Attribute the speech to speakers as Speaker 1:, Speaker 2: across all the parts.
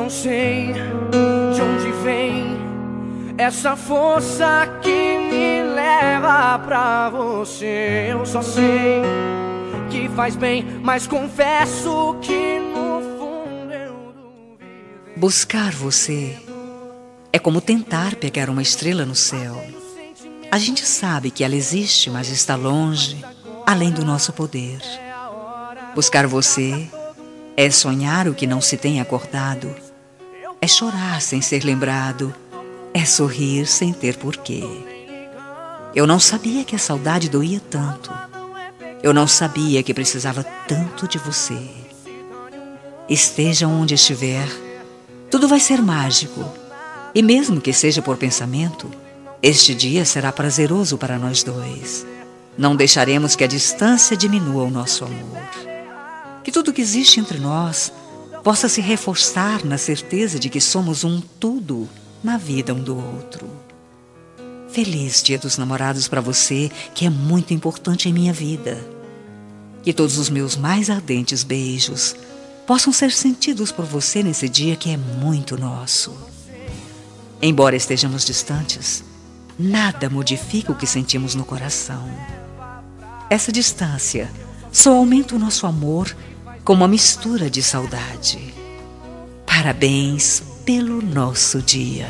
Speaker 1: não sei de onde vem essa força que me leva pra você. Eu só sei que faz bem, mas confesso que no fundo eu duvido.
Speaker 2: Buscar você é como tentar pegar uma estrela no céu. A gente sabe que ela existe, mas está longe, além do nosso poder. Buscar você é sonhar o que não se tem acordado, é chorar sem ser lembrado, é sorrir sem ter porquê. Eu não sabia que a saudade doía tanto. Eu não sabia que precisava tanto de você. Esteja onde estiver, tudo vai ser mágico. E mesmo que seja por pensamento, este dia será prazeroso para nós dois. Não deixaremos que a distância diminua o nosso amor. Que tudo que existe entre nós possa se reforçar na certeza de que somos um tudo na vida um do outro. Feliz Dia dos Namorados para você, que é muito importante em minha vida. Que todos os meus mais ardentes beijos possam ser sentidos por você nesse dia que é muito nosso. Embora estejamos distantes, nada modifica o que sentimos no coração. Essa distância só aumenta o nosso amor com uma mistura de saudade. Parabéns pelo nosso dia.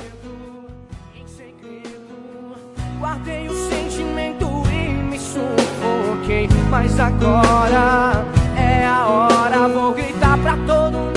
Speaker 1: Guardei o sentimento e me sufoquei, mas agora é a hora. Vou gritar pra todo mundo.